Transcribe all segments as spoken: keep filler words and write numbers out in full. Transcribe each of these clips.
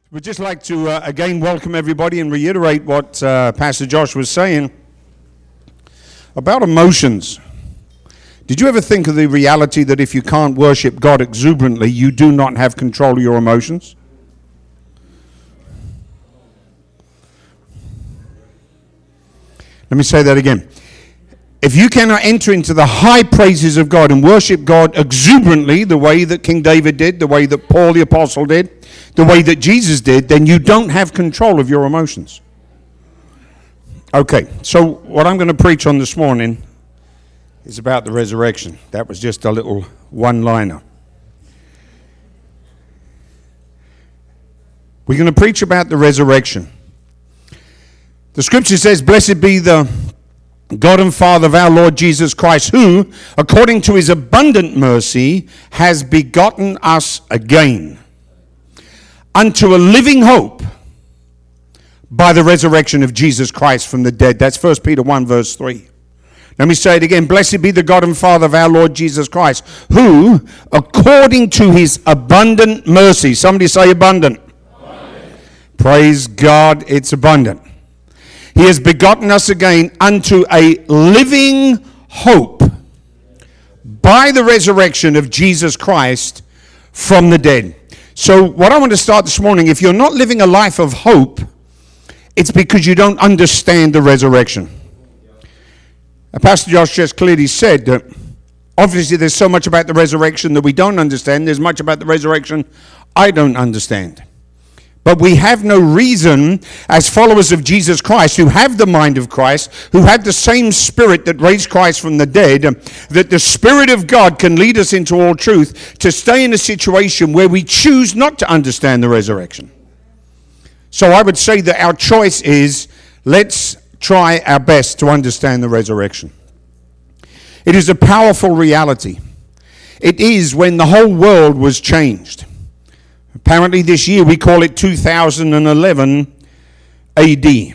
We'd just like to uh, again welcome everybody and reiterate what uh, Pastor Josh was saying about emotions. Did you ever think of the reality that if you can't worship God exuberantly, you do not have control of your emotions? Let me say that again. If you cannot enter into the high praises of God and worship God exuberantly, the way that King David did, the way that Paul the Apostle did, the way that Jesus did, then you don't have control of your emotions. Okay, so what I'm going to preach on this morning is about the resurrection. That was just a little one-liner. We're going to preach about the resurrection. The scripture says, "Blessed be the God and Father of our Lord Jesus Christ, who, according to his abundant mercy, has begotten us again unto a living hope by the resurrection of Jesus Christ from the dead." That's First Peter one, verse three. Let me say it again. "Blessed be the God and Father of our Lord Jesus Christ, who, according to his abundant mercy," somebody say abundant. Abundant. Praise God, it's abundant. "He has begotten us again unto a living hope by the resurrection of Jesus Christ from the dead." So what I want to start this morning, if you're not living a life of hope, it's because you don't understand the resurrection. Now, Pastor Josh just clearly said that obviously there's so much about the resurrection that we don't understand. There's much about the resurrection I don't understand. But we have no reason as followers of Jesus Christ who have the mind of Christ, who have the same spirit that raised Christ from the dead, that the Spirit of God can lead us into all truth, to stay in a situation where we choose not to understand the resurrection. So I would say that our choice is, let's try our best to understand the resurrection. It is a powerful reality. It is when the whole world was changed. Apparently this year we call it two thousand eleven A D.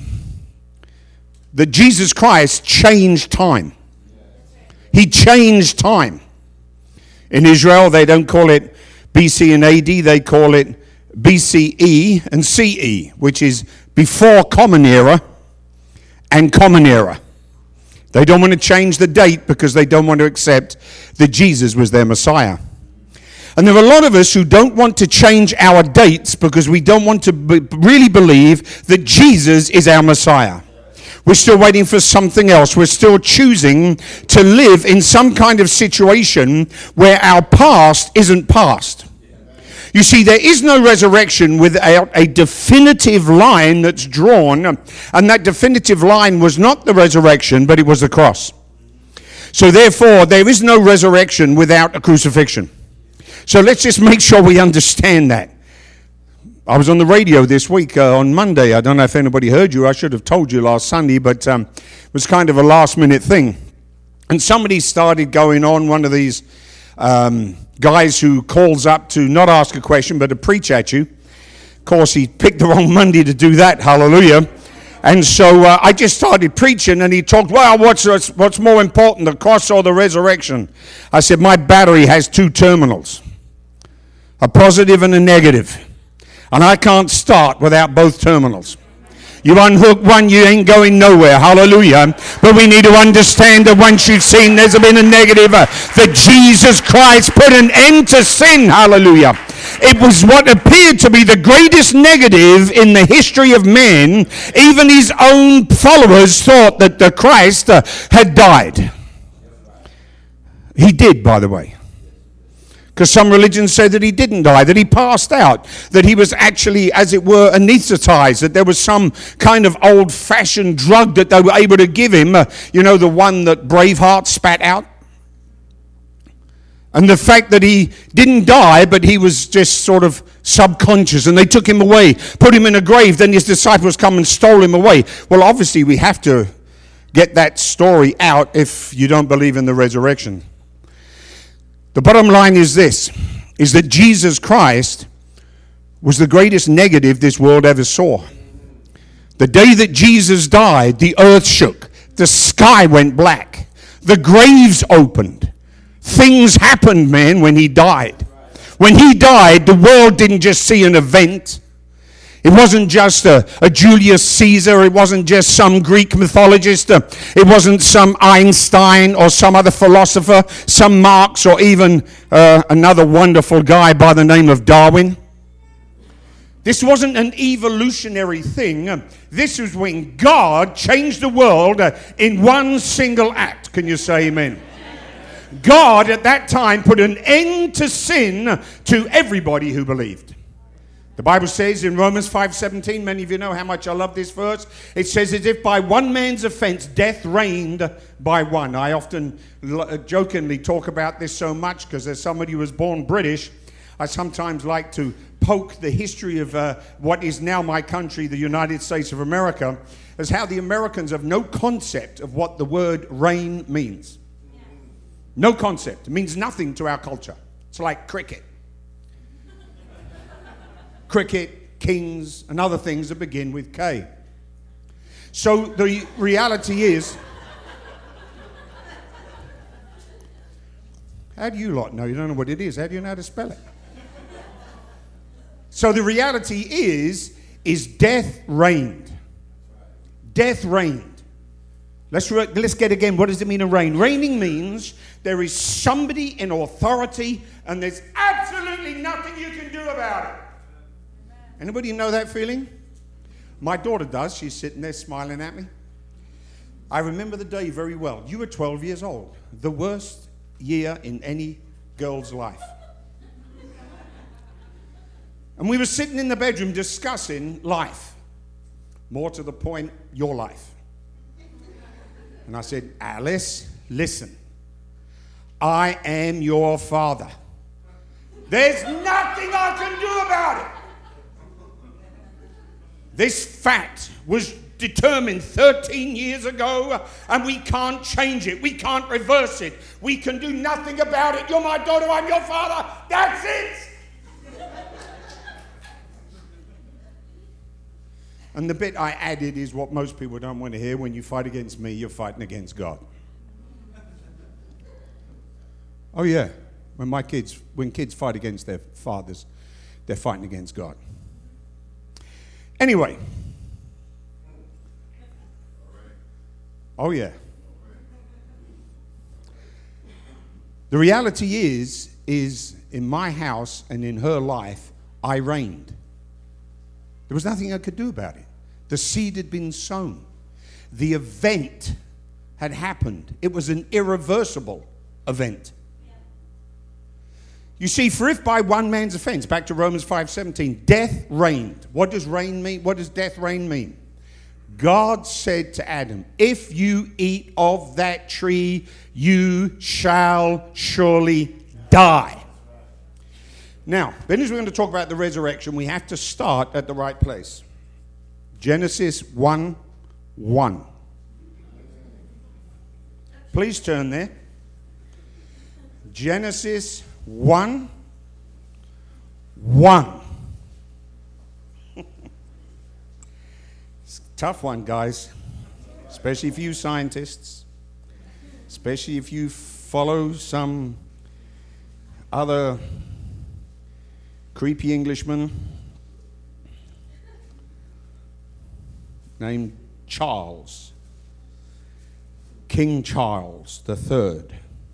That Jesus Christ changed time. He changed time. In Israel they don't call it B C and A D, they call it B C E and C E, which is before Common Era and Common Era. They don't want to change the date because they don't want to accept that Jesus was their Messiah. And there are a lot of us who don't want to change our dates because we don't want to be, really believe that Jesus is our Messiah. We're still waiting for something else. We're still choosing to live in some kind of situation where our past isn't past. You see, there is no resurrection without a definitive line that's drawn, and that definitive line was not the resurrection, but it was the cross. So therefore, there is no resurrection without a crucifixion. So let's just make sure we understand that. I was on the radio this week uh, on Monday. I don't know if anybody heard you. I should have told you last Sunday, but um, it was kind of a last-minute thing. And somebody started going on, one of these um, guys who calls up to not ask a question, but to preach at you. Of course, he picked the wrong Monday to do that. Hallelujah. And so uh, I just started preaching, and he talked, well, what's, what's more important, the cross or the resurrection? I said, my battery has two terminals. A positive and a negative. And I can't start without both terminals. You unhook one, you ain't going nowhere. Hallelujah. But we need to understand that once you've seen there's been a negative, uh, that Jesus Christ put an end to sin. Hallelujah. It was what appeared to be the greatest negative in the history of man. Even his own followers thought that the Christ uh, had died. He did, by the way. Because some religions say that he didn't die, that he passed out, that he was actually, as it were, anesthetized, that there was some kind of old-fashioned drug that they were able to give him, uh, you know, the one that Braveheart spat out. And the fact that he didn't die, but he was just sort of subconscious, and they took him away, put him in a grave, then his disciples come and stole him away. Well, obviously, we have to get that story out if you don't believe in the resurrection. The bottom line is this, is that Jesus Christ was the greatest negative this world ever saw. The day that Jesus died, the earth shook. The sky went black. The graves opened. Things happened, man, when he died. When he died, the world didn't just see an event. It wasn't just a, a Julius Caesar. It wasn't just some Greek mythologist. Uh, it wasn't some Einstein or some other philosopher, some Marx, or even uh, another wonderful guy by the name of Darwin. This wasn't an evolutionary thing. This was when God changed the world uh, in one single act. Can you say amen? God at that time put an end to sin to everybody who believed. The Bible says in Romans five seventeen, many of you know how much I love this verse. It says, as if by one man's offense, death reigned by one. I often jokingly talk about this so much because as somebody who was born British, I sometimes like to poke the history of uh, what is now my country, the United States of America, as how the Americans have no concept of what the word reign means. No concept. It means nothing to our culture. It's like cricket. Cricket, kings, and other things that begin with K. So the reality is, how do you lot know? You don't know what it is. How do you know how to spell it? So the reality is, is death reigned. Death reigned. Let's, re- let's get again, what does it mean to reign? Reigning means there is somebody in authority and there's absolutely nothing you can do about it. Anybody know that feeling? My daughter does. She's sitting there smiling at me. I remember the day very well. You were twelve years old. The worst year in any girl's life. And we were sitting in the bedroom discussing life. More to the point, your life. And I said, Alice, listen. I am your father. There's nothing I can do about it. This fact was determined thirteen years ago, and we can't change it. We can't reverse it. We can do nothing about it. You're my daughter, I'm your father. That's it. And the bit I added is what most people don't want to hear. When you fight against me, you're fighting against God. Oh yeah, when my kids, when kids fight against their fathers, they're fighting against God. Anyway. Oh yeah. The reality is, is in my house and in her life, I reigned. There was nothing I could do about it. The seed had been sown. The event had happened. It was an irreversible event. You see, for if by one man's offense, back to Romans five seventeen, death reigned. What does reign mean? What does death reign mean? God said to Adam, if you eat of that tree, you shall surely die. Now, then as we're going to talk about the resurrection, we have to start at the right place. Genesis one one. Please turn there. Genesis one one. It's a tough one, guys. Especially for you scientists. Especially if you follow some other creepy Englishman named Charles. King Charles the Third.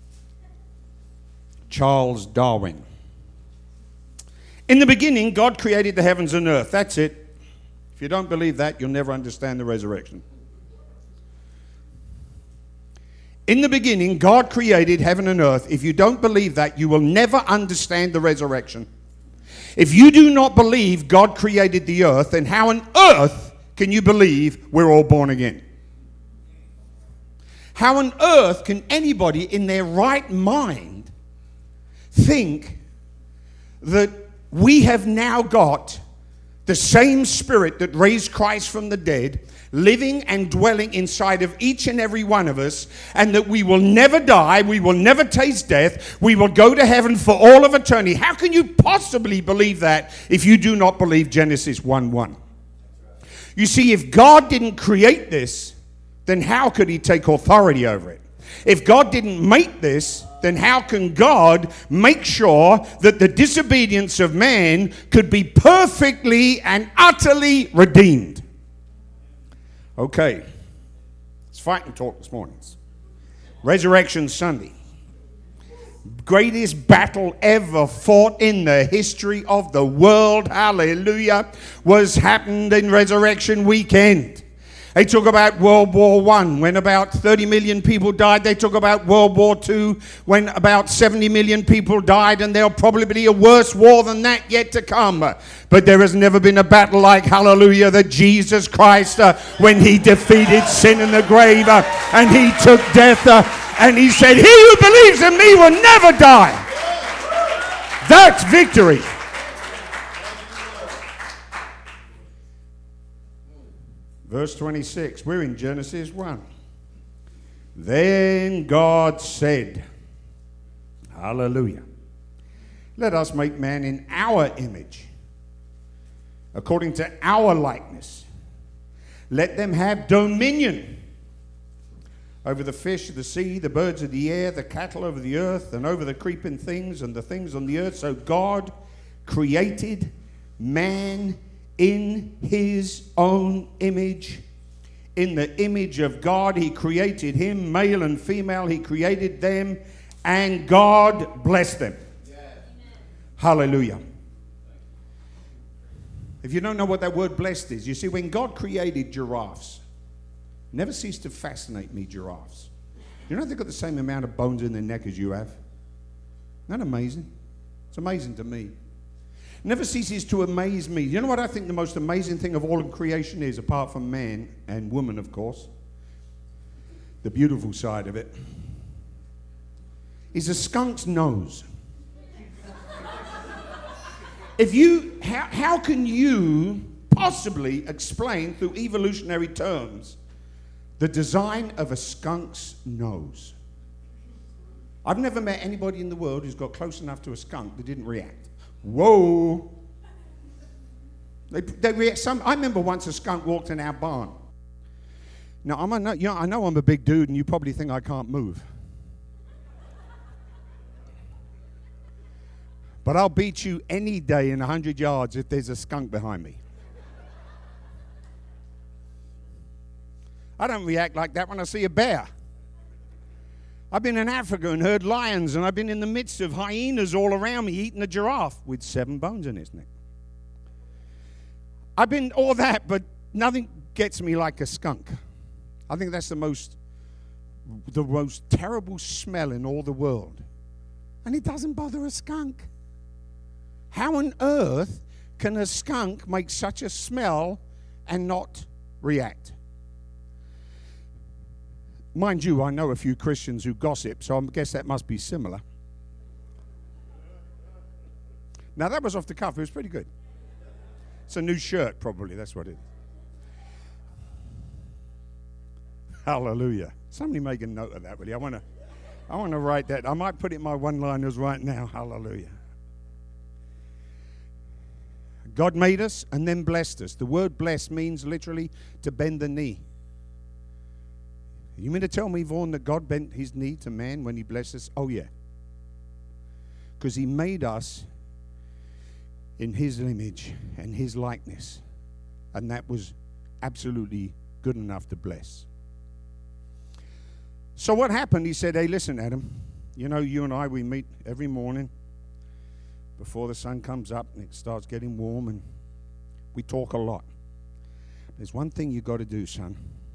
Charles Darwin. In the beginning, God created the heavens and earth. That's it. If you don't believe that, you'll never understand the resurrection. In the beginning, God created heaven and earth. If you don't believe that, you will never understand the resurrection. If you do not believe God created the earth, then how on earth can you believe we're all born again? How on earth can anybody in their right mind think that we have now got the same Spirit that raised Christ from the dead living and dwelling inside of each and every one of us, and that we will never die, we will never taste death, we will go to heaven for all of eternity? How can you possibly believe that if you do not believe Genesis one one? You see, if God didn't create this, then how could he take authority over it? If God didn't make this, then how can God make sure that the disobedience of man could be perfectly and utterly redeemed? Okay, it's fighting talk this morning. It's Resurrection Sunday. Greatest battle ever fought in the history of the world, hallelujah, was happened in Resurrection Weekend. They talk about World War One, when about thirty million people died. They talk about World War Two, when about seventy million people died, and there'll probably be a worse war than that yet to come. But there has never been a battle like, hallelujah, that Jesus Christ, uh, when he defeated sin in the grave, uh, and he took death, uh, and he said, he who believes in me will never die. That's victory. Verse twenty-six, we're in Genesis one. Then God said, hallelujah, let us make man in our image, according to our likeness. Let them have dominion over the fish of the sea, the birds of the air, the cattle over the earth, and over the creeping things and the things on the earth. So God created man in his own image. In the image of God, he created him, male and female, he created them, and God blessed them. Yes. Hallelujah. If you don't know what that word blessed is, you see, when God created giraffes, never ceased to fascinate me, giraffes. You know they've got the same amount of bones in their neck as you have? Isn't that amazing? It's amazing to me. Never ceases to amaze me. You know what I think the most amazing thing of all in creation is, apart from man and woman, of course, the beautiful side of it, is a skunk's nose. If you, how, how can you possibly explain through evolutionary terms the design of a skunk's nose? I've never met anybody in the world who's got close enough to a skunk that didn't react. Whoa. They, they react some, I remember once a skunk walked in our barn. Now, I'm a, you know, I know I'm a big dude and you probably think I can't move. But I'll beat you any day in one hundred yards if there's a skunk behind me. I don't react like that when I see a bear. I've been in Africa and heard lions, and I've been in the midst of hyenas all around me eating a giraffe with seven bones in its neck. I've been all that, but nothing gets me like a skunk. I think that's the most, the most terrible smell in all the world. And it doesn't bother a skunk. How on earth can a skunk make such a smell and not react? Mind you, I know a few Christians who gossip, so I guess that must be similar. Now, that was off the cuff. It was pretty good. It's a new shirt, probably. That's what it is. Hallelujah. Somebody make a note of that, will you? I want to I want to write that. I might put it in my one-liners right now. Hallelujah. God made us and then blessed us. The word bless means literally to bend the knee. You mean to tell me, Vaughan, that God bent his knee to man when he blessed us? Oh, yeah. Because he made us in his image and his likeness. And that was absolutely good enough to bless. So what happened? He said, hey, listen, Adam, you know, you and I, we meet every morning before the sun comes up and it starts getting warm, and we talk a lot. There's one thing you got to do, son.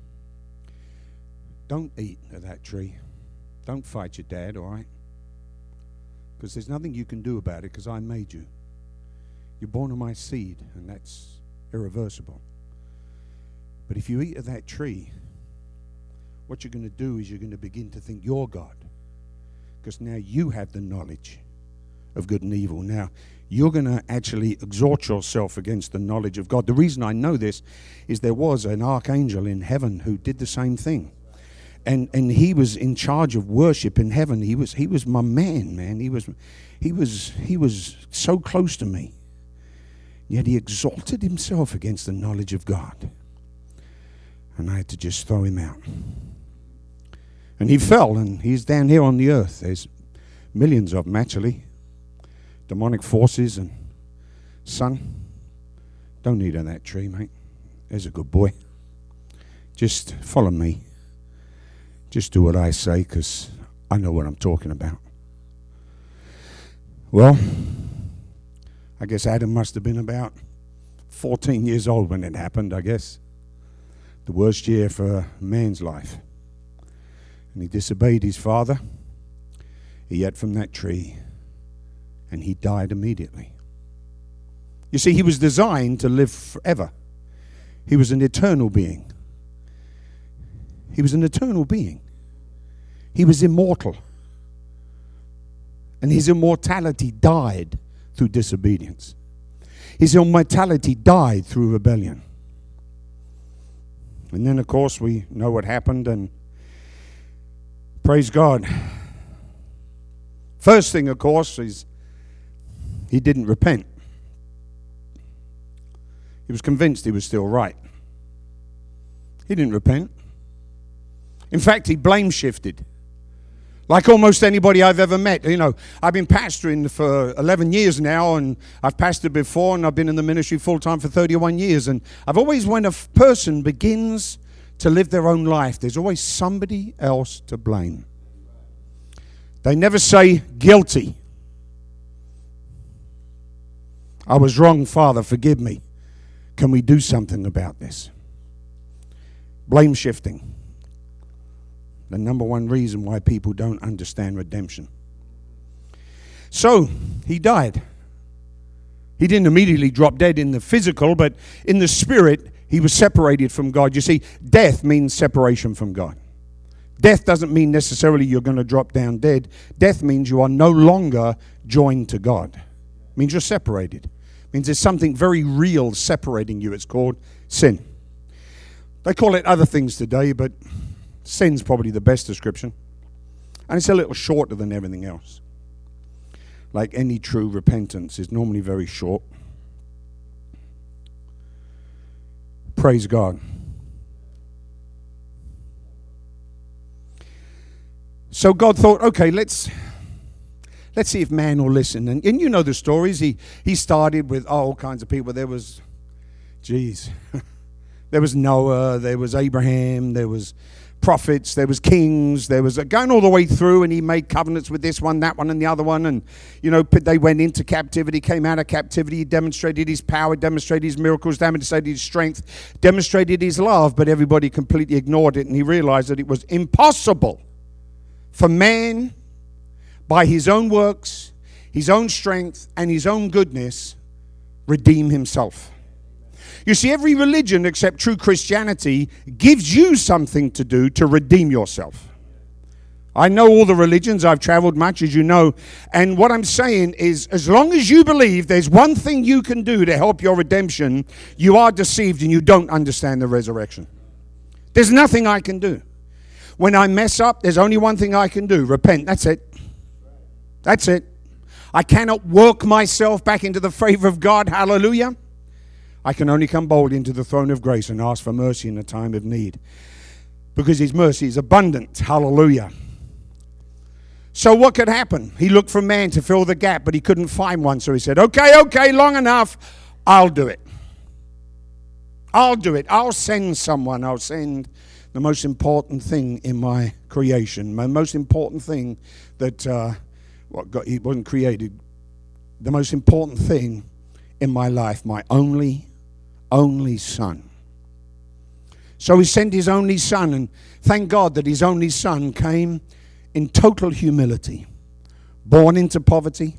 Don't eat of that tree. Don't fight your dad, all right? Because there's nothing you can do about it, because I made you. You're born of my seed, and that's irreversible. But if you eat of that tree, what you're going to do is you're going to begin to think you're God. Because now you have the knowledge of good and evil. Now, you're going to actually exhort yourself against the knowledge of God. The reason I know this is there was an archangel in heaven who did the same thing. And and he was in charge of worship in heaven. He was he was my man, man. He was he was he was so close to me. Yet he exalted himself against the knowledge of God. And I had to just throw him out. And he fell, and he's down here on the earth. There's Millions of them, actually. Demonic forces and son. Don't eat on that tree, mate. There's a good boy. Just follow me. Just do what I say, because I know what I'm talking about. Well, I guess Adam must have been about fourteen years old when it happened, I guess. The worst year for a man's life. And he disobeyed his father. He ate from that tree. And he died immediately. You see, he was designed to live forever. He was an eternal being. He was an eternal being. He was immortal. And his immortality died through disobedience. His immortality died through rebellion. And then, of course, we know what happened, and praise God. First thing, of course, is he didn't repent. He was convinced he was still right. He didn't repent. In fact, he blame shifted. Like almost anybody I've ever met. You know, I've been pastoring for eleven years now, and I've pastored before, and I've been in the ministry full-time for thirty-one years. And I've always, when a f- person begins to live their own life, there's always somebody else to blame. They never say guilty. I was wrong, Father, forgive me. Can we do something about this? Blame shifting. The number one reason why people don't understand redemption. So, he died. He didn't immediately drop dead in the physical, but in the spirit, he was separated from God. You see, death means separation from God. Death doesn't mean necessarily you're going to drop down dead. Death means you are no longer joined to God. It means you're separated. It means there's something very real separating you. It's called sin. They call it other things today, but sin's probably the best description. And it's a little shorter than everything else. Like any true repentance is normally very short. Praise God. So God thought, okay, let's let's see if man will listen. And, and you know the stories. He he started with oh, all kinds of people. There was, geez, there was Noah, there was Abraham, there was prophets, there was kings, there was going all the way through, and he made covenants with this one, that one, and the other one. And you know, they went into captivity, came out of captivity. He demonstrated his power, demonstrated his miracles, demonstrated his strength, demonstrated his love. But everybody completely ignored it, and he realized that it was impossible for man, by his own works, his own strength, and his own goodness, redeem himself. You see, every religion except true Christianity gives you something to do to redeem yourself. I know all the religions. I've traveled much, as you know. And what I'm saying is, as long as you believe there's one thing you can do to help your redemption, you are deceived and you don't understand the resurrection. There's nothing I can do. When I mess up, there's only one thing I can do. Repent. That's it. That's it. I cannot work myself back into the favor of God. Hallelujah. I can only come boldly into the throne of grace and ask for mercy in a time of need. Because his mercy is abundant. Hallelujah. So what could happen? He looked for man to fill the gap, but he couldn't find one. So he said, okay, okay, long enough. I'll do it. I'll do it. I'll send someone. I'll send the most important thing in my creation. My most important thing that uh, what God, he wasn't created. The most important thing in my life, my only, only son. So he sent his only son, and thank God that his only son came in total humility, born into poverty,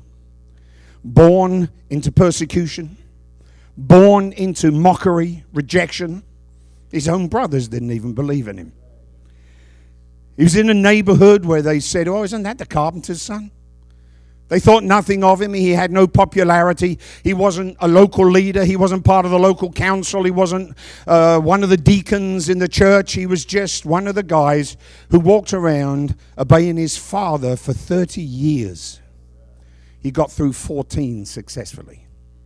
born into persecution, born into mockery, rejection. His own brothers didn't even believe in him. He was in a neighborhood where they said, oh, isn't that the carpenter's son? They thought nothing of him. He had no popularity. He wasn't a local leader. He wasn't part of the local council. He wasn't uh, one of the deacons in the church. He was just one of the guys who walked around obeying his father for thirty years. He got through fourteen successfully.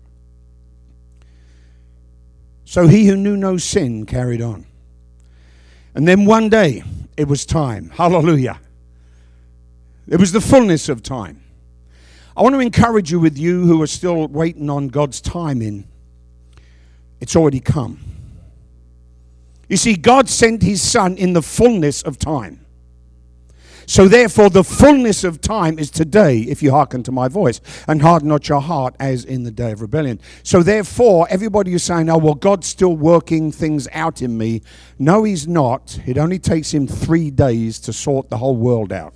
So he who knew no sin carried on. And then one day, it was time. Hallelujah. It was the fullness of time. I want to encourage you with you who are still waiting on God's timing. It's already come. You see, God sent his son in the fullness of time. So therefore, the fullness of time is today, if you hearken to my voice, and harden not your heart as in the day of rebellion. So therefore, everybody who's saying, oh, well, God's still working things out in me. No, he's not. It only takes him three days to sort the whole world out.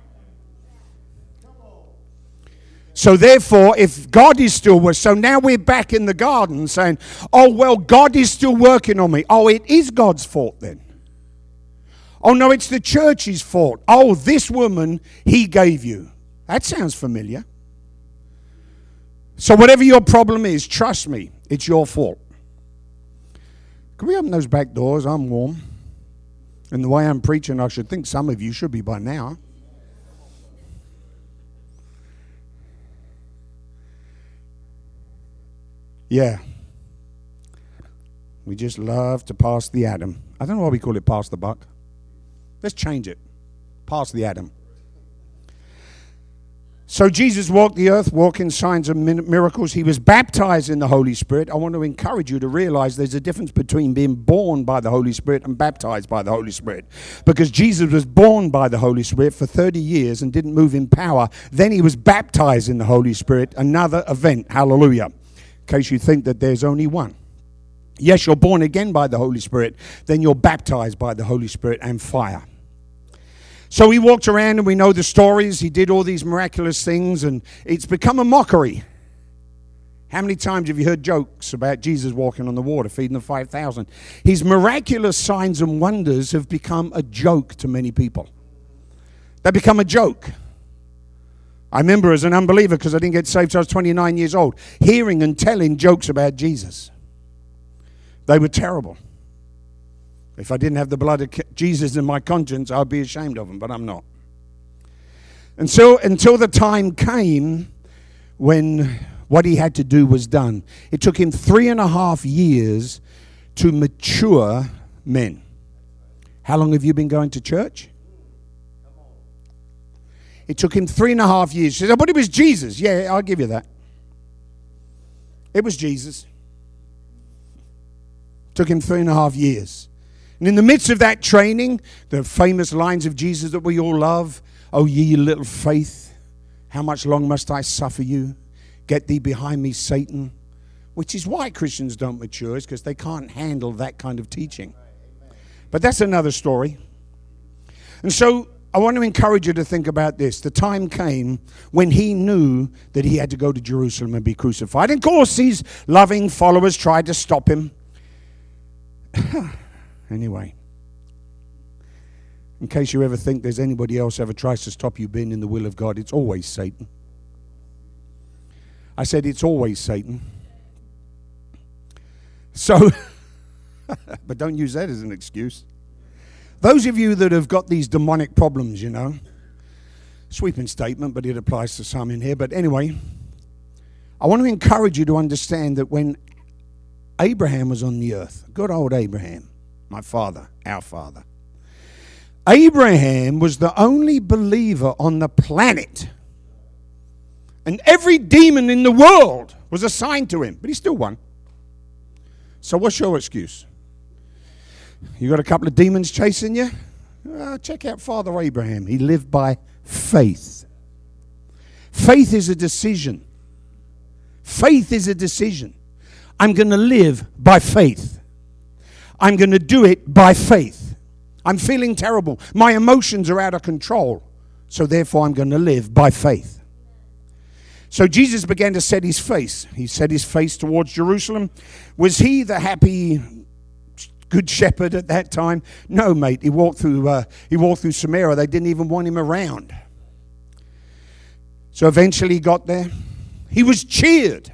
So therefore, if God is still working, so now we're back in the garden saying, oh, well, God is still working on me. Oh, it is God's fault then. Oh, no, it's the church's fault. Oh, this woman he gave you. That sounds familiar. So whatever your problem is, trust me, it's your fault. Can we open those back doors? I'm warm. And the way I'm preaching, I should think some of you should be by now. Yeah. We just love to pass the Adam. I don't know why we call it pass the buck. Let's change it. Pass the Adam. So Jesus walked the earth, walking signs and miracles. He was baptized in the Holy Spirit. I want to encourage you to realize there's a difference between being born by the Holy Spirit and baptized by the Holy Spirit. Because Jesus was born by the Holy Spirit for thirty years and didn't move in power. Then he was baptized in the Holy Spirit, another event. Hallelujah. In case you think that there's only one. Yes, you're born again by the Holy Spirit. Then you're baptized by the Holy Spirit and fire. So he walked around and we know the stories. He did all these miraculous things and it's become a mockery. How many times have you heard jokes about Jesus walking on the water, feeding the five thousand? His miraculous signs and wonders have become a joke to many people. They become a joke. I remember as an unbeliever, because I didn't get saved till I was twenty-nine years old, hearing and telling jokes about Jesus. They were terrible. If I didn't have the blood of Jesus in my conscience, I'd be ashamed of them, but I'm not. And so until the time came when what he had to do was done. It took him three and a half years to mature men. How long have you been going to church? It took him three and a half years. She said, but it was Jesus. Yeah, I'll give you that. It was Jesus. Took him three and a half years. And in the midst of that training, the famous lines of Jesus that we all love, oh, ye little faith, how much long must I suffer you? Get thee behind me, Satan. Which is why Christians don't mature, is because they can't handle that kind of teaching. But that's another story. And so I want to encourage you to think about this. The time came when he knew that he had to go to Jerusalem and be crucified. And of course, these loving followers tried to stop him. Anyway, in case you ever think there's anybody else ever tries to stop you being in the will of God, it's always Satan. I said it's always Satan. So, but don't use that as an excuse. Those of you that have got these demonic problems, you know, sweeping statement, but it applies to some in here. But anyway, I want to encourage you to understand that when Abraham was on the earth, good old Abraham, my father, our father. Abraham was the only believer on the planet. And every demon in the world was assigned to him, but he still won. So what's your excuse? You got a couple of demons chasing you? Uh, check out Father Abraham. He lived by faith. Faith is a decision. Faith is a decision. I'm going to live by faith. I'm going to do it by faith. I'm feeling terrible. My emotions are out of control. So therefore, I'm going to live by faith. So Jesus began to set his face. He set his face towards Jerusalem. Was he the happy, good shepherd at that time? No, mate. He walked through. Uh, he walked through Samaria. They didn't even want him around. So eventually, he got there. He was cheered.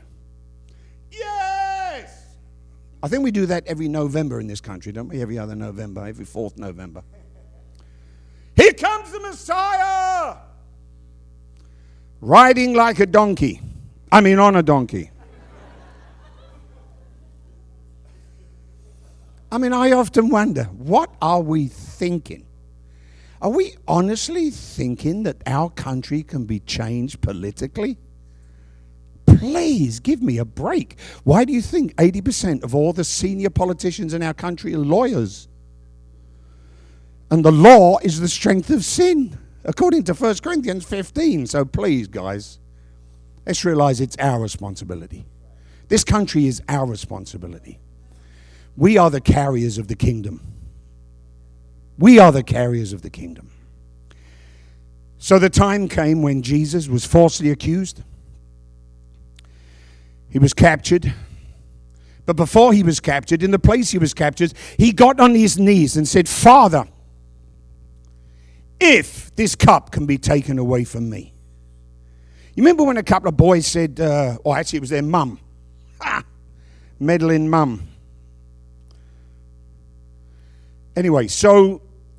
I think we do that every November in this country, don't we? Every other November, every fourth November. Here comes the Messiah! Riding like a donkey. I mean, on a donkey. I mean, I often wonder, what are we thinking? Are we honestly thinking that our country can be changed politically? Please give me a break. Why do you think eighty percent of all the senior politicians in our country are lawyers? And the law is the strength of sin, according to First Corinthians fifteen. So please, guys, let's realize it's our responsibility. This country is our responsibility. We are the carriers of the kingdom. We are the carriers of the kingdom. So the time came when Jesus was falsely accused. He was captured. But before he was captured, in the place he was captured, he got on his knees and said, Father, if this cup can be taken away from me. You remember when a couple of boys said, uh, or actually it was their mum, ha, meddling mum. Anyway, so,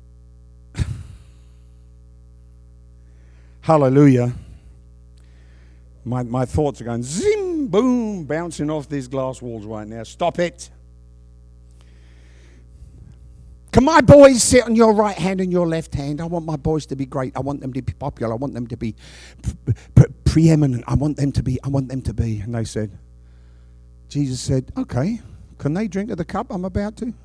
hallelujah. My, my thoughts are going zim, boom, bouncing off these glass walls right now. Stop it. Can my boys sit on your right hand and your left hand? I want my boys to be great. I want them to be popular. I want them to be pre- pre- preeminent. I want them to be, I want them to be. And they said, Jesus said, okay, can they drink of the cup I'm about to?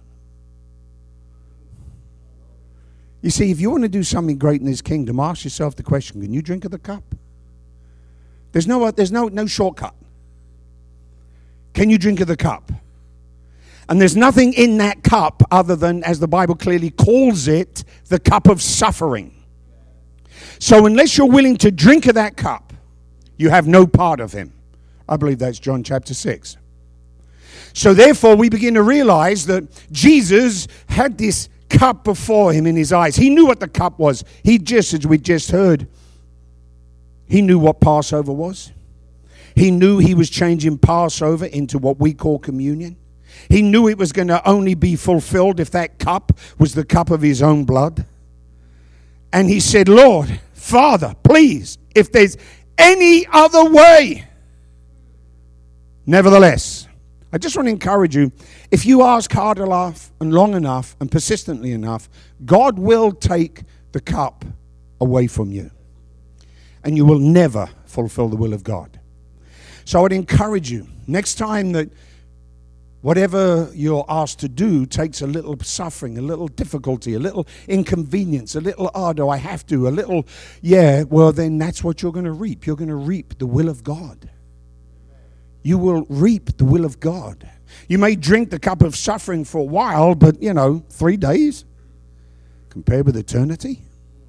You see, if you want to do something great in this kingdom, ask yourself the question, can you drink of the cup? There's no, there's no, no shortcut. Can you drink of the cup? And there's nothing in that cup other than, as the Bible clearly calls it, the cup of suffering. So unless you're willing to drink of that cup, you have no part of him. I believe that's John chapter six. So therefore, we begin to realize that Jesus had this cup before him in his eyes. He knew what the cup was. He just, as we just heard, he knew what Passover was. He knew he was changing Passover into what we call communion. He knew it was going to only be fulfilled if that cup was the cup of his own blood. And he said, Lord, Father, please, if there's any other way. Nevertheless, I just want to encourage you, if you ask hard enough and long enough and persistently enough, God will take the cup away from you. And you will never fulfill the will of God. So I would encourage you, next time that whatever you're asked to do takes a little suffering, a little difficulty, a little inconvenience, a little, oh, do I have to, a little, yeah, well, then that's what you're going to reap. You're going to reap the will of God. You will reap the will of God. You may drink the cup of suffering for a while, but, you know, three days compared with eternity.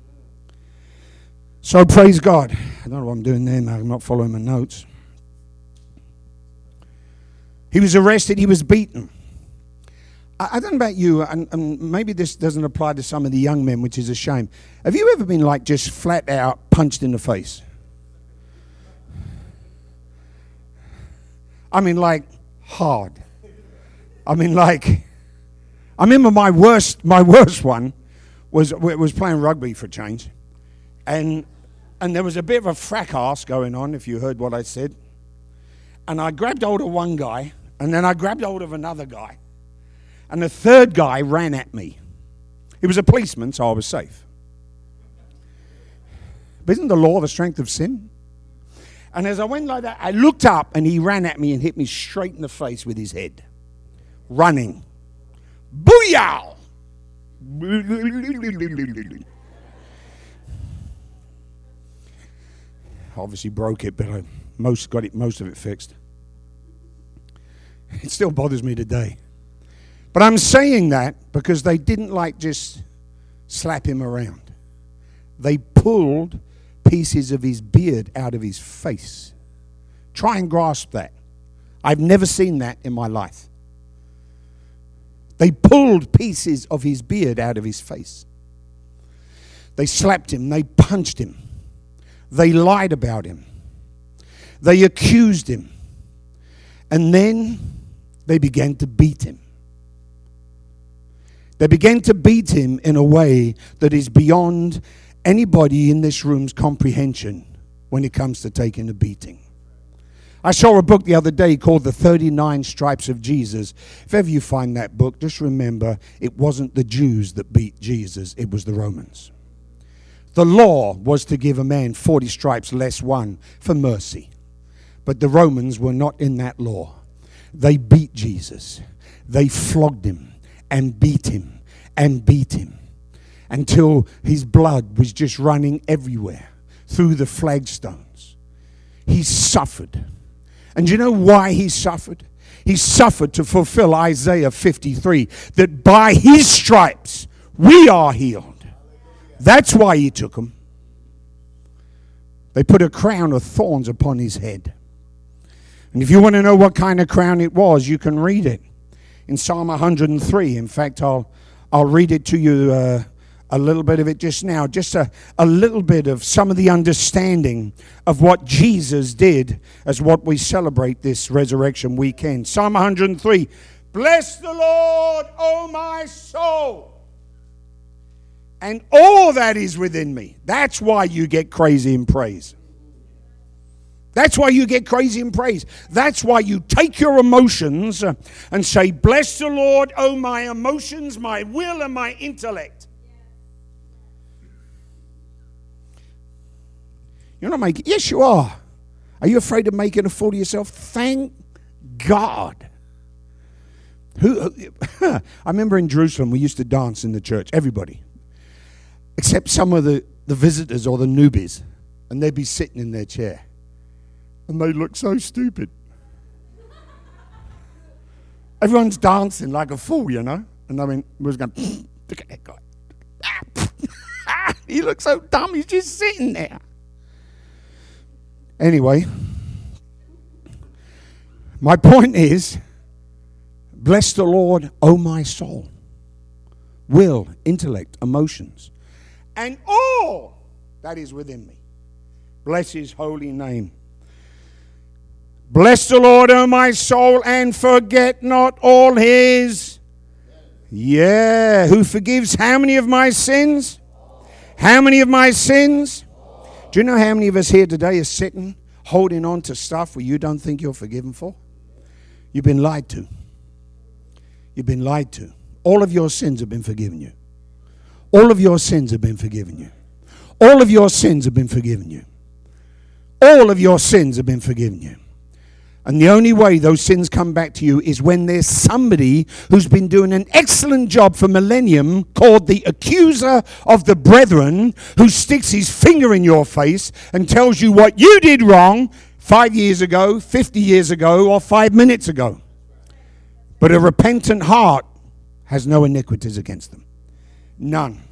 So praise God. I don't know what I'm doing there now. I'm not following my notes. He was arrested. He was beaten. I, I don't know about you, and, and maybe this doesn't apply to some of the young men, which is a shame. Have you ever been like just flat out punched in the face? I mean, like hard. I mean, like, I remember my worst, my worst one was was playing rugby for a change, and and there was a bit of a fracas going on. If you heard what I said, and I grabbed hold of one guy, and then I grabbed hold of another guy, and the third guy ran at me. He was a policeman, so I was safe. But isn't the law the strength of sin? And as I went like that, I looked up and he ran at me and hit me straight in the face with his head. Running. Booyah! Obviously broke it, but I most got it, most of it fixed. It still bothers me today. But I'm saying that because they didn't like just slap him around. They pulled pieces of his beard out of his face. Try and grasp that. I've never seen that in my life. They pulled pieces of his beard out of his face. They slapped him. They punched him. They lied about him. They accused him. And then they began to beat him. They began to beat him in a way that is beyond anybody in this room's comprehension when it comes to taking a beating. I saw a book the other day called The thirty-nine Stripes of Jesus. If ever you find that book, just remember it wasn't the Jews that beat Jesus, it was the Romans. The law was to give a man forty stripes less one for mercy. But the Romans were not in that law. They beat Jesus. They flogged him and beat him and beat him until his blood was just running everywhere through the flagstones. He suffered. And you know why he suffered? He suffered to fulfill Isaiah fifty-three, that by his stripes we are healed. That's why he took them. They put a crown of thorns upon his head. And if you want to know what kind of crown it was, you can read it in Psalm one hundred three. In fact, I'll I'll read it to you, uh, a little bit of it just now. Just a, a little bit of some of the understanding of what Jesus did as what we celebrate this resurrection weekend. Psalm one hundred three. Bless the Lord, O my soul, and all that is within me. That's why you get crazy in praise. That's why you get crazy in praise. That's why you take your emotions and say, bless the Lord, oh my emotions, my will, and my intellect. You're not making, yes you are. Are you afraid of making a fool of yourself? Thank God. Who? I remember in Jerusalem we used to dance in the church, everybody. Except some of the, the visitors or the newbies. And they'd be sitting in their chair. And they look so stupid. Everyone's dancing like a fool, you know. And I mean, we was going, look at that guy. He looks so dumb, he's just sitting there. Anyway, my point is, bless the Lord, O my soul. Will, intellect, emotions, and all that is within me. Bless his holy name. Bless the Lord, O my soul, and forget not all his. Yeah. Who forgives how many of my sins? How many of my sins? Do you know how many of us here today are sitting, holding on to stuff where you don't think you're forgiven for? You've been lied to. You've been lied to. All of your sins have been forgiven you. All of your sins have been forgiven you. All of your sins have been forgiven you. All of your sins have been forgiven you. And the only way those sins come back to you is when there's somebody who's been doing an excellent job for millennium called the accuser of the brethren, who sticks his finger in your face and tells you what you did wrong five years ago, fifty years ago, or five minutes ago. But a repentant heart has no iniquities against them. None.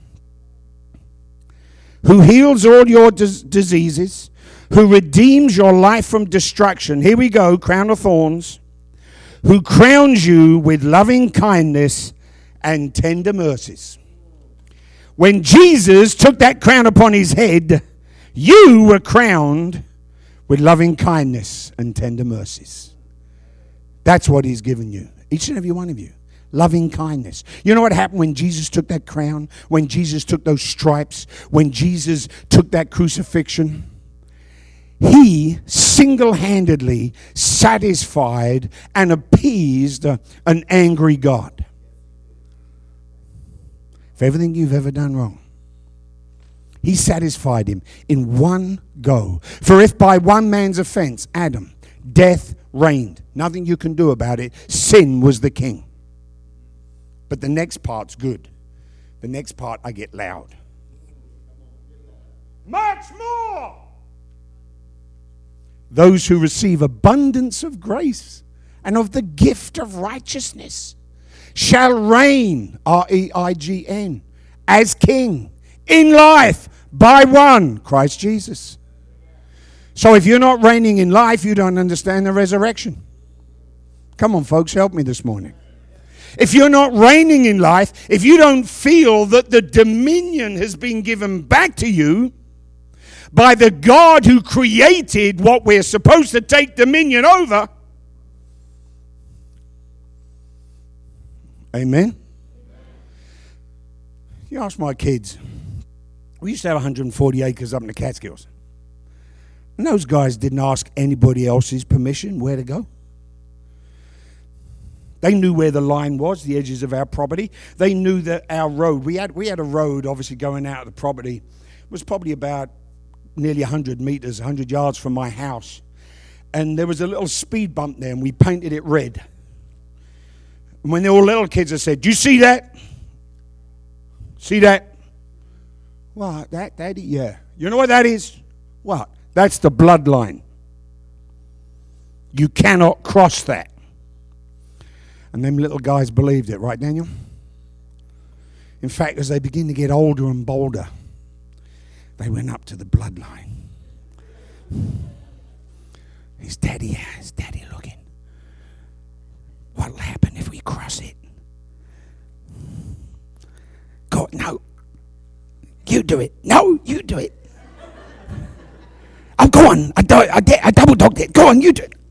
Who heals all your dis- diseases, who redeems your life from destruction. Here we go, crown of thorns. Who crowns you with loving kindness and tender mercies. When Jesus took that crown upon his head, you were crowned with loving kindness and tender mercies. That's what he's given you, each and every one of you. Loving kindness. You know what happened when Jesus took that crown? When Jesus took those stripes? When Jesus took that crucifixion? He single-handedly satisfied and appeased an angry God. For everything you've ever done wrong, he satisfied him in one go. For if by one man's offense, Adam, death reigned, nothing you can do about it, sin was the king. But the next part's good. The next part, I get loud. Much more. Those who receive abundance of grace and of the gift of righteousness shall reign, R E I G N, as king in life by one, Christ Jesus. So if you're not reigning in life, you don't understand the resurrection. Come on, folks, help me this morning. If you're not reigning in life, if you don't feel that the dominion has been given back to you by the God who created what we're supposed to take dominion over, amen? You ask my kids, we used to have one hundred forty acres up in the Catskills. And those guys didn't ask anybody else's permission where to go. They knew where the line was, the edges of our property. They knew that our road, we had we had a road obviously going out of the property was probably about nearly one hundred meters, one hundred yards from my house. And there was a little speed bump there, and we painted it red. And when they were little kids, I said, "Do you see that? See that?" "What? That, Daddy?" "Yeah." "You know what that is?" "What?" "That's the bloodline. You cannot cross that." And them little guys believed it, right, Daniel? In fact, as they begin to get older and bolder, they went up to the bloodline. Is Daddy, is Daddy looking? What'll happen if we cross it? "God, no. You do it. No, you do it." "Oh, go on. I, do, I, I double dogged it. Go on, you do it."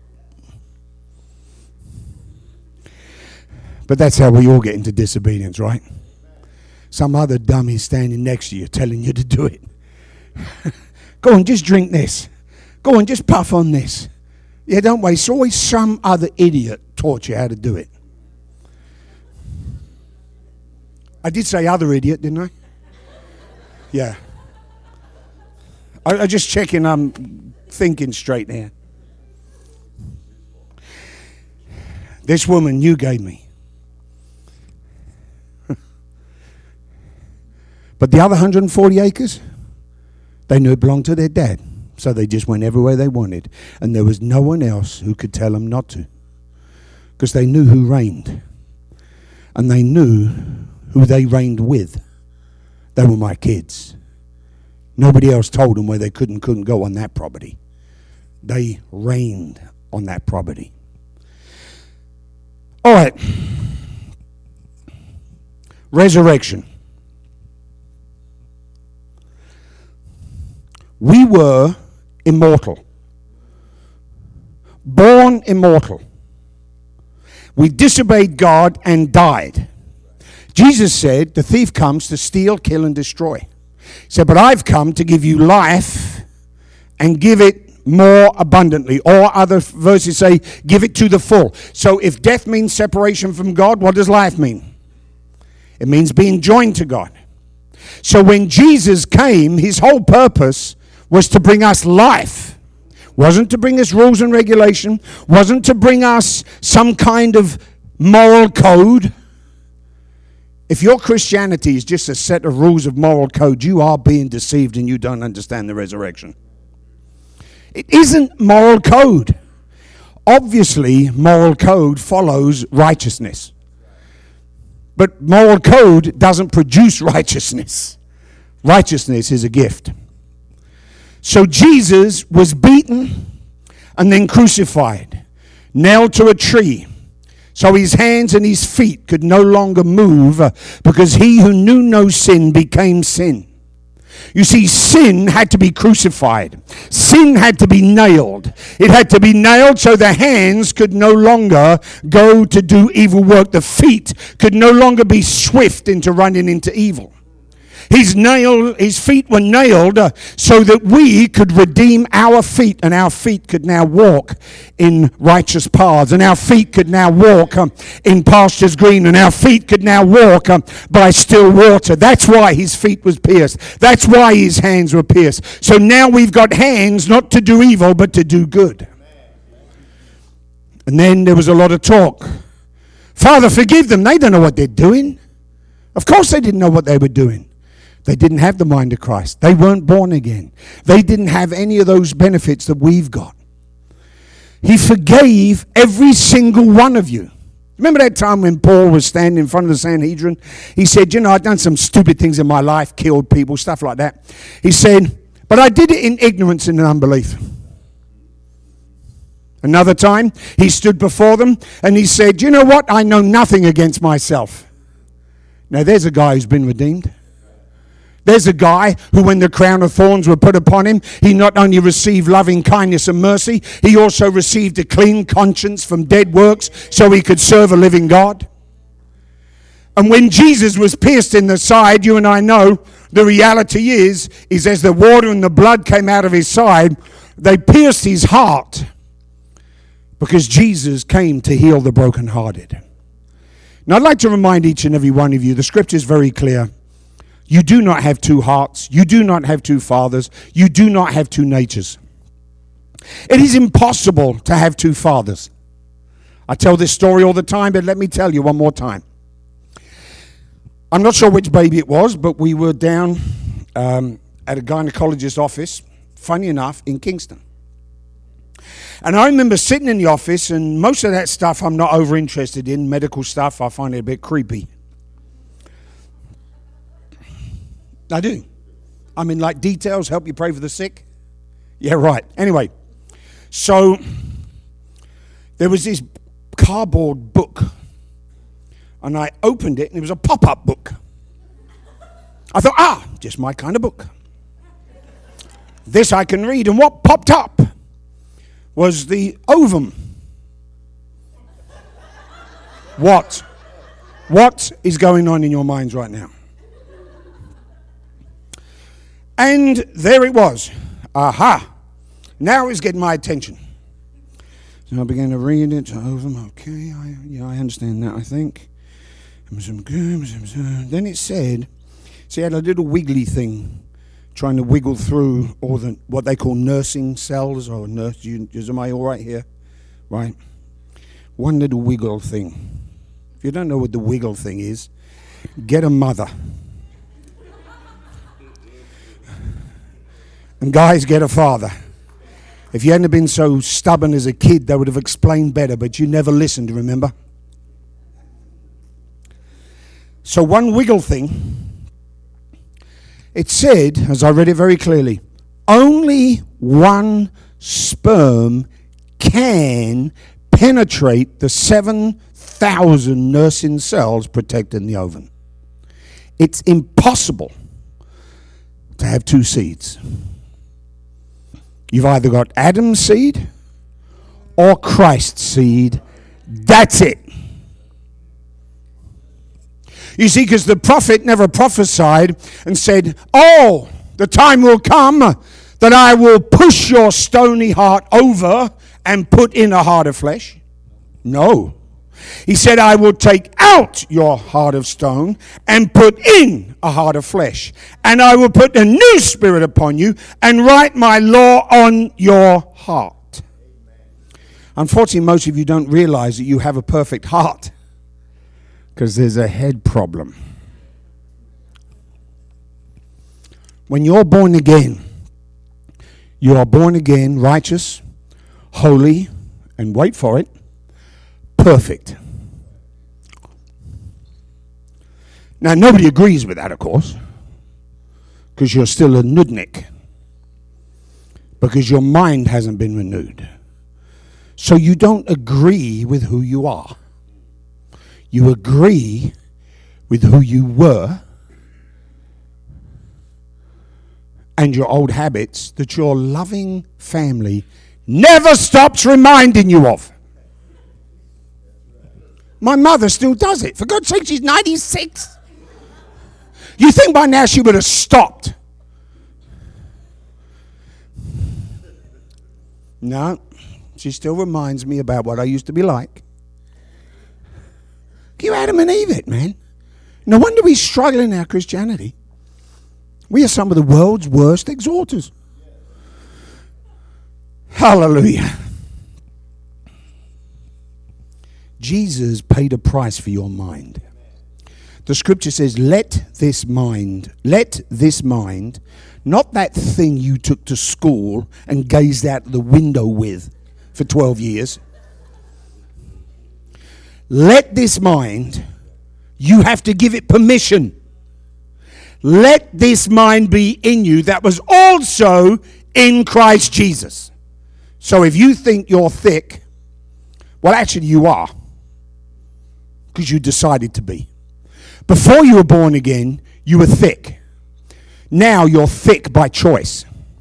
But that's how we all get into disobedience, right? Some other dummy standing next to you telling you to do it. "Go on, just drink this. Go on, just puff on this." Yeah, don't wait. It's always some other idiot taught you how to do it. I did say other idiot, didn't I? Yeah. I, I just checking I'm thinking straight there. This woman you gave me. But the other one hundred forty acres, they knew it belonged to their dad. So they just went everywhere they wanted. And there was no one else who could tell them not to. Because they knew who reigned. And they knew who they reigned with. They were my kids. Nobody else told them where they could and couldn't go on that property. They reigned on that property. All right. Resurrection. We were immortal. Born immortal. We disobeyed God and died. Jesus said, the thief comes to steal, kill, and destroy. He said, but I've come to give you life and give it more abundantly. Or other verses say, give it to the full. So if death means separation from God, what does life mean? It means being joined to God. So when Jesus came, his whole purpose was to bring us life. Wasn't to bring us rules and regulation. Wasn't to bring us some kind of moral code. If your Christianity is just a set of rules of moral code, you are being deceived and you don't understand the resurrection. It isn't moral code. Obviously, moral code follows righteousness. But moral code doesn't produce righteousness. Righteousness is a gift. So Jesus was beaten and then crucified, nailed to a tree. So his hands and his feet could no longer move because he who knew no sin became sin. You see, sin had to be crucified. Sin had to be nailed. It had to be nailed so the hands could no longer go to do evil work. The feet could no longer be swift into running into evil. His nail, his feet were nailed uh, so that we could redeem our feet, and our feet could now walk in righteous paths, and our feet could now walk um, in pastures green, and our feet could now walk um, by still water. That's why his feet was pierced. That's why his hands were pierced. So now we've got hands not to do evil, but to do good. And then there was a lot of talk. Father, forgive them. They don't know what they're doing. Of course they didn't know what they were doing. They didn't have the mind of Christ. They weren't born again. They didn't have any of those benefits that we've got. He forgave every single one of you. Remember that time when Paul was standing in front of the Sanhedrin? He said, you know, I've done some stupid things in my life, killed people, stuff like that. He said, but I did it in ignorance and in unbelief. Another time, he stood before them and he said, you know what? I know nothing against myself. Now, there's a guy who's been redeemed. There's a guy who, when the crown of thorns were put upon him, he not only received loving kindness and mercy, he also received a clean conscience from dead works so he could serve a living God. And when Jesus was pierced in the side, you and I know the reality is, is as the water and the blood came out of his side, they pierced his heart because Jesus came to heal the brokenhearted. Now, I'd like to remind each and every one of you, the scripture is very clear. You do not have two hearts. You do not have two fathers. You do not have two natures. It is impossible to have two fathers. I tell this story all the time, but let me tell you one more time. I'm not sure which baby it was, but we were down um, at a gynecologist's office, funny enough, in Kingston. And I remember sitting in the office, and most of that stuff I'm not over interested in, medical stuff. I find it a bit creepy. I do. I mean, like details, help you pray for the sick. Yeah, right. Anyway, so there was this cardboard book, and I opened it, and it was a pop-up book. I thought, ah, just my kind of book. This I can read. And what popped up was the ovum. What? What is going on in your minds right now? And there it was. Aha. Now it's getting my attention. So I began to read it. Ovum, okay. I, yeah, I understand that, I think. Then it said, see, it had a little wiggly thing trying to wiggle through all the, what they call nursing cells, or nurse, you, am I all right here? Right? One little wiggle thing. If you don't know what the wiggle thing is, get a mother. And guys, get a father. If you hadn't been so stubborn as a kid, they would have explained better, but you never listened, remember? So one wiggle thing, it said, as I read it very clearly, only one sperm can penetrate the seven thousand nursing cells protecting the ovum. It's impossible to have two seeds. You've either got Adam's seed or Christ's seed. That's it. You see, because the prophet never prophesied and said, oh, the time will come that I will push your stony heart over and put in a heart of flesh. No. He said, I will take out your heart of stone and put in a heart of flesh. And I will put a new spirit upon you and write my law on your heart. Amen. Unfortunately, most of you don't realize that you have a perfect heart because there's a head problem. When you're born again, you are born again righteous, holy, and wait for it, perfect. Now, nobody agrees with that, of course, because you're still a nudnik, because your mind hasn't been renewed. So you don't agree with who you are. You agree with who you were and your old habits that your loving family never stops reminding you of. My mother still does it. For God's sake, she's ninety-six. You think by now she would have stopped. No, she still reminds me about what I used to be like. You Adam and Eve it, man. No wonder we struggle in our Christianity. We are some of the world's worst exhorters. Hallelujah. Jesus paid a price for your mind. The scripture says, let this mind, let this mind, not that thing you took to school and gazed out the window with for twelve years. Let this mind, you have to give it permission. Let this mind be in you that was also in Christ Jesus. So if you think you're thick, well, actually you are, because you decided to be. Before you were born again, you were thick. Now you're thick by choice.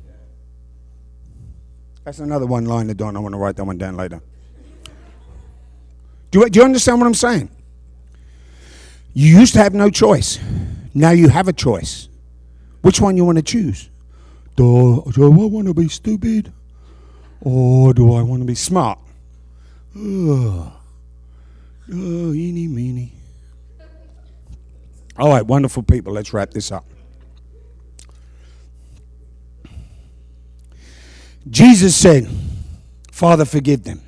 That's another one line, Don. I want to write that one down later. Do you, do you understand what I'm saying? You used to have no choice. Now you have a choice. Which one you want to choose? Do, do I want to be stupid? Or do I want to be smart? Oh, oh, eeny, meeny. All right, wonderful people. Let's wrap this up. Jesus said, Father, forgive them.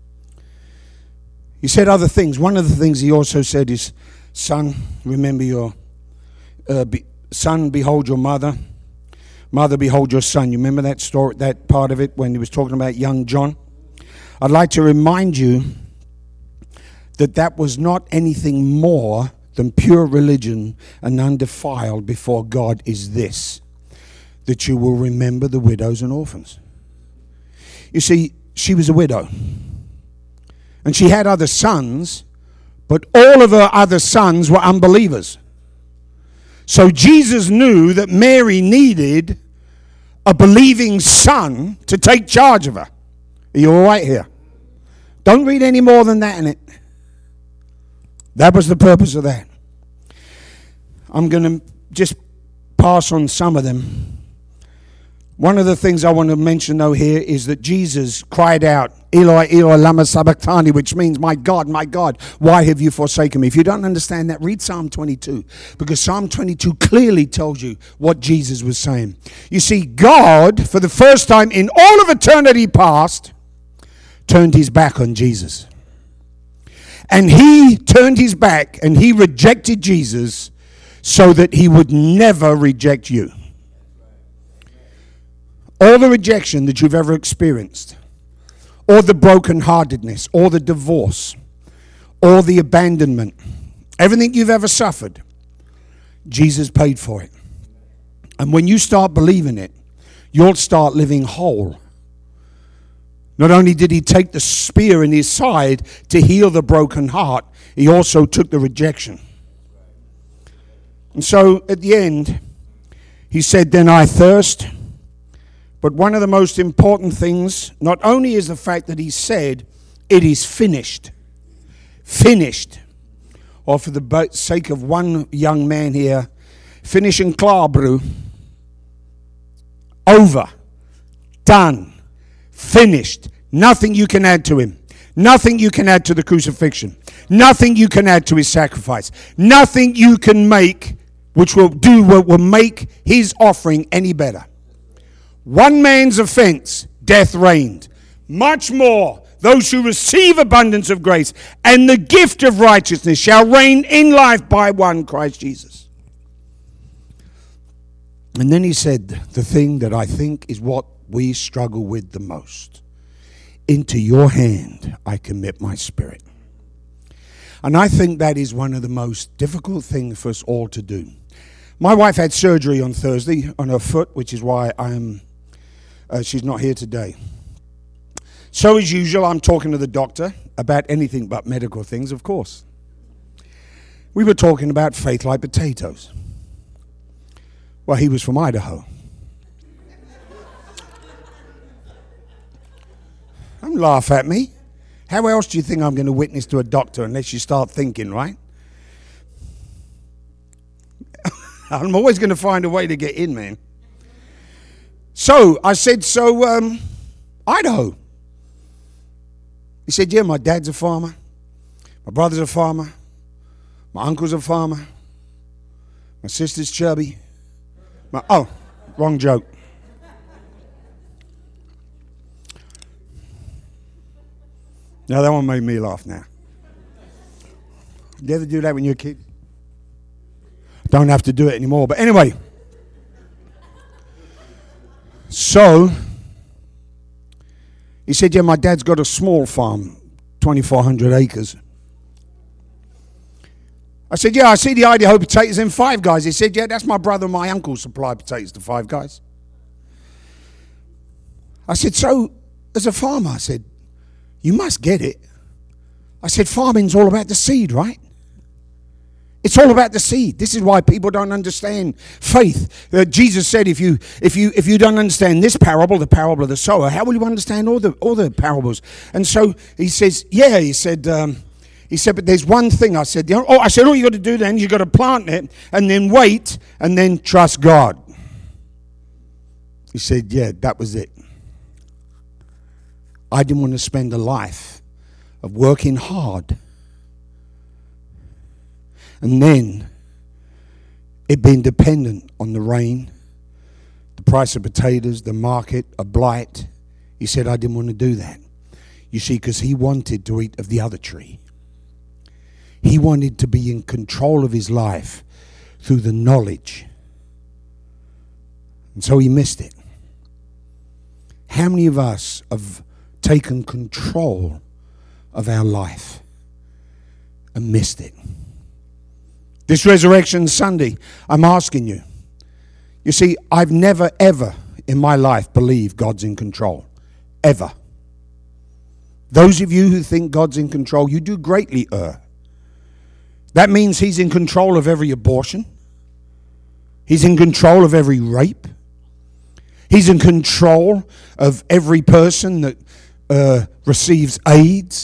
He said other things. One of the things he also said is, son, remember your, uh, be, son, behold your mother. Mother, behold your son. You remember that story, that part of it when he was talking about young John? I'd like to remind you that that was not anything more than pure religion and undefiled before God is this, that you will remember the widows and orphans. You see, she was a widow. And she had other sons, but all of her other sons were unbelievers. So Jesus knew that Mary needed a believing son to take charge of her. Are you all right here? Don't read any more than that in it. That was the purpose of that. I'm going to just pass on some of them. One of the things I want to mention, though, here is that Jesus cried out, Eloi, Eloi, lama sabachthani, which means, my God, my God, why have you forsaken me? If you don't understand that, read Psalm twenty-two, because Psalm twenty-two clearly tells you what Jesus was saying. You see, God, for the first time in all of eternity past, turned his back on Jesus. And he turned his back and he rejected Jesus so that he would never reject you. All the rejection that you've ever experienced, or the brokenheartedness, or the divorce, or the abandonment, everything you've ever suffered, Jesus paid for it. And when you start believing it, you'll start living whole. Not only did he take the spear in his side to heal the broken heart, he also took the rejection. And so at the end, he said, then I thirst. But one of the most important things, not only is the fact that he said, it is finished. Finished. Or for the sake of one young man here, finishing klarbru. Over. Done. Finished. Nothing you can add to him. Nothing you can add to the crucifixion. Nothing you can add to his sacrifice. Nothing you can make which will do what will make his offering any better. One man's offense, death reigned. Much more, those who receive abundance of grace and the gift of righteousness shall reign in life by one, Christ Jesus. And then he said the thing that I think is what we struggle with the most. Into your hand I commit my spirit. And I think that is one of the most difficult things for us all to do. My wife had surgery on Thursday on her foot, which is why I'm Uh, she's not here today. So as usual, I'm talking to the doctor about anything but medical things, of course. We were talking about faith like potatoes. Well, he was from Idaho. Don't laugh at me. How else do you think I'm going to witness to a doctor unless you start thinking, right? I'm always going to find a way to get in, man. So I said, so um, Idaho. He said, yeah, my dad's a farmer. My brother's a farmer. My uncle's a farmer. My sister's chubby. My, oh, wrong joke. Now that one made me laugh now. Did you ever do that when you were a kid? Don't have to do it anymore. But anyway. So, he said, yeah, my dad's got a small farm, twenty-four hundred acres. I said, yeah, I see the Idaho potatoes in Five Guys. He said, yeah, that's my brother and my uncle supply potatoes to Five Guys. I said, so, as a farmer, I said, you must get it. I said, farming's all about the seed, right? It's all about the seed. This is why people don't understand faith. Uh, Jesus said, if you if you if you don't understand this parable, the parable of the sower, how will you understand all the all the parables? And so he says, yeah, he said, um, he said, but there's one thing. I said, oh, I said, all you got to do then, you got to plant it and then wait and then trust God. He said, yeah, that was it. I didn't want to spend a life of working hard and then it being dependent on the rain, the price of potatoes, the market, a blight, He said, I didn't want to do that. You see, because he wanted to eat of the other tree. He wanted to be in control of his life through the knowledge. And so he missed it. How many of us have taken control of our life and missed it? This Resurrection Sunday, I'm asking you. You see, I've never, ever in my life believed God's in control. Ever. Those of you who think God's in control, you do greatly err. That means he's in control of every abortion. He's in control of every rape. He's in control of every person that uh, receives AIDS.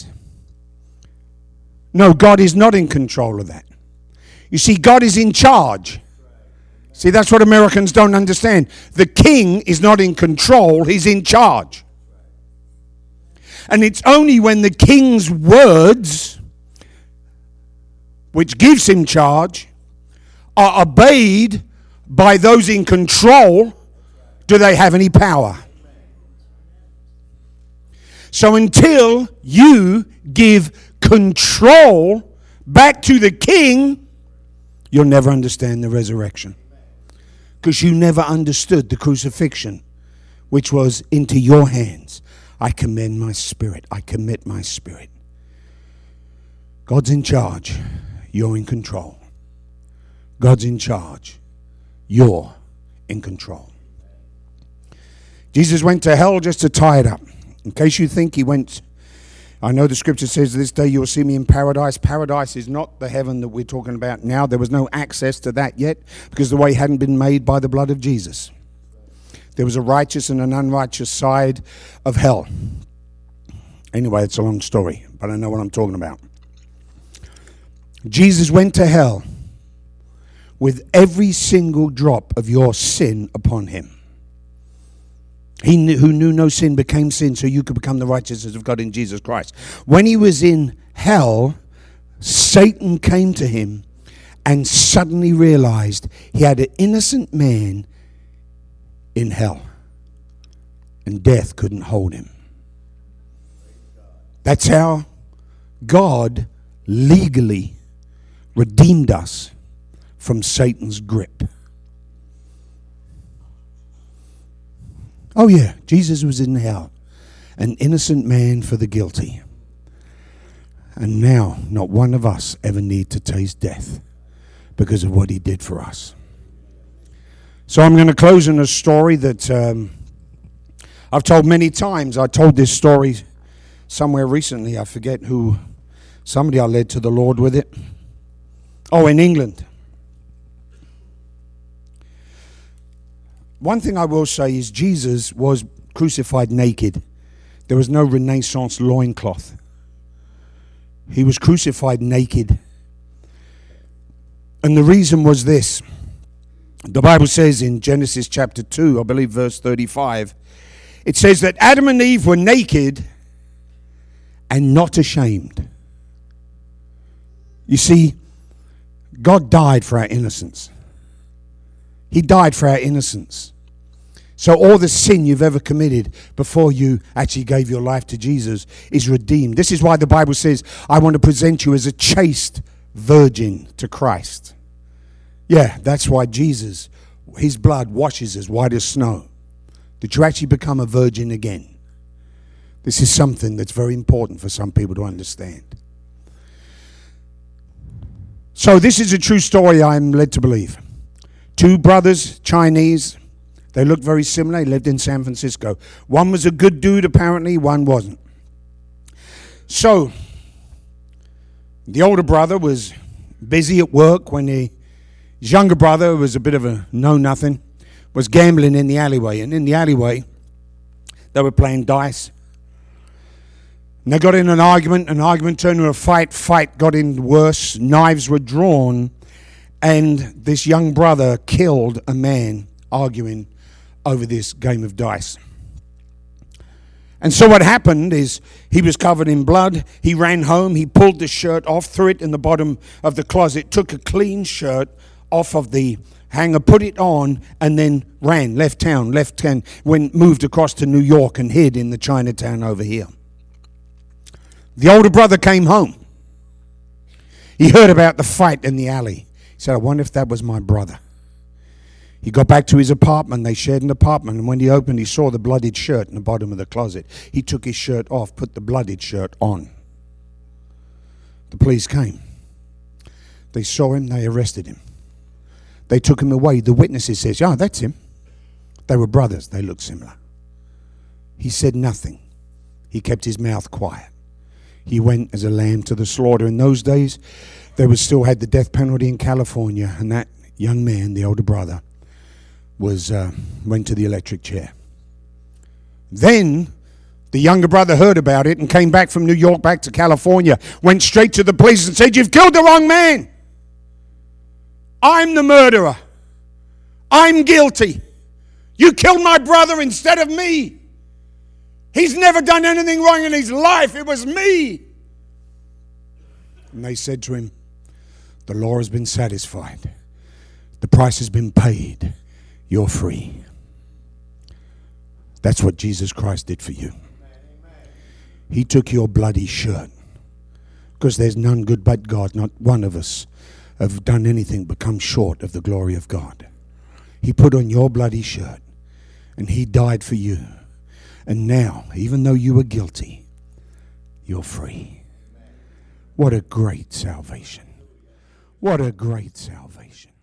No, God is not in control of that. You see, God is in charge. See, that's what Americans don't understand. The king is not in control, he's in charge. And it's only when the king's words, which gives him charge, are obeyed by those in control, do they have any power. So until you give control back to the king, you'll never understand the resurrection. Because you never understood the crucifixion, which was into your hands. I commend my spirit. I commit my spirit. God's in charge. You're in control. God's in charge. You're in control. Jesus went to hell just to tie it up. In case you think he went, I know the scripture says this day you will see me in paradise. Paradise is not the heaven that we're talking about now. There was no access to that yet because the way hadn't been made by the blood of Jesus. There was a righteous and an unrighteous side of hell. Anyway, it's a long story, but I know what I'm talking about. Jesus went to hell with every single drop of your sin upon him. He knew, who knew no sin became sin so you could become the righteousness of God in Jesus Christ. When he was in hell, Satan came to him and suddenly realized he had an innocent man in hell. And death couldn't hold him. That's how God legally redeemed us from Satan's grip. Oh yeah, Jesus was in hell, an innocent man for the guilty. And now, not one of us ever need to taste death because of what he did for us. So I'm going to close in a story that um, I've told many times. I told this story somewhere recently. I forget who. Somebody I led to the Lord with it. Oh, in England. One thing I will say is Jesus was crucified naked. There was no Renaissance loincloth. He was crucified naked. And the reason was this. The Bible says in Genesis chapter two, I believe verse thirty-five, it says that Adam and Eve were naked and not ashamed. You see, God died for our innocence. He died for our innocence. So all the sin you've ever committed before you actually gave your life to Jesus is redeemed. This is why the Bible says, I want to present you as a chaste virgin to Christ. Yeah, that's why Jesus, his blood washes as white as snow. That you actually become a virgin again. This is something that's very important for some people to understand. So this is a true story I'm led to believe. Two brothers, Chinese, they looked very similar. They lived in San Francisco. One was a good dude, apparently. One wasn't. So, the older brother was busy at work when the, his younger brother, who was a bit of a know-nothing, was gambling in the alleyway. And in the alleyway, they were playing dice. And they got in an argument. An argument turned to a fight. Fight got in worse. Knives were drawn. And this young brother killed a man arguing over this game of dice. And so what happened is he was covered in blood. He ran home. He pulled the shirt off, threw it in the bottom of the closet, took a clean shirt off of the hanger, put it on, and then ran, left town, left town, went, moved across to New York and hid in the Chinatown over here. The older brother came home. He heard about the fight in the alley. He said, I wonder if that was my brother. He got back to his apartment. They shared an apartment. And when he opened, he saw the bloodied shirt in the bottom of the closet. He took his shirt off, put the bloodied shirt on. The police came. They saw him. They arrested him. They took him away. The witnesses says, yeah, that's him. They were brothers. They looked similar. He said nothing. He kept his mouth quiet. He went as a lamb to the slaughter. In those days, they was still had the death penalty in California, and that young man, the older brother, was uh, went to the electric chair. Then the younger brother heard about it and came back from New York back to California, went straight to the police and said, you've killed the wrong man. I'm the murderer. I'm guilty. You killed my brother instead of me. He's never done anything wrong in his life. It was me. And they said to him, the law has been satisfied. The price has been paid. You're free. That's what Jesus Christ did for you. He took your bloody shirt. Because there's none good but God. Not one of us have done anything but come short of the glory of God. He put on your bloody shirt. And he died for you. And now, even though you were guilty, you're free. What a great salvation. What a great salvation.